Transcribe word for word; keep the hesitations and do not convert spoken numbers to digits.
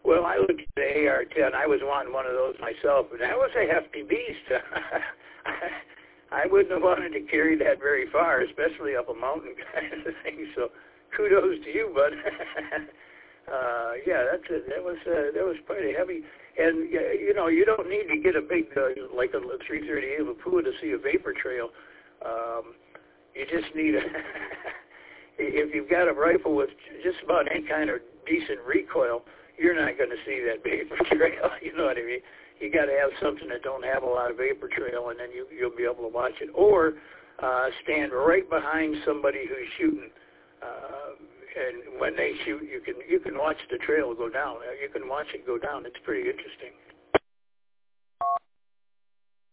Well, I looked at the A R ten. I was wanting one of those myself, but that was a hefty beast. I wouldn't have wanted to carry that very far, especially up a mountain kind of thing. So, kudos to you, bud. uh, yeah, that's a, that was uh, that was pretty heavy. And you know, you don't need to get a big uh, like a three thirty-eight Lapua to see a vapor trail. Um, you just need a if you've got a rifle with just about any kind of decent recoil, you're not going to see that vapor trail. You know what I mean? You got to have something that don't have a lot of vapor trail, and then you, you'll be able to watch it. Or uh, stand right behind somebody who's shooting, uh, and when they shoot, you can you can watch the trail go down. You can watch it go down. It's pretty interesting.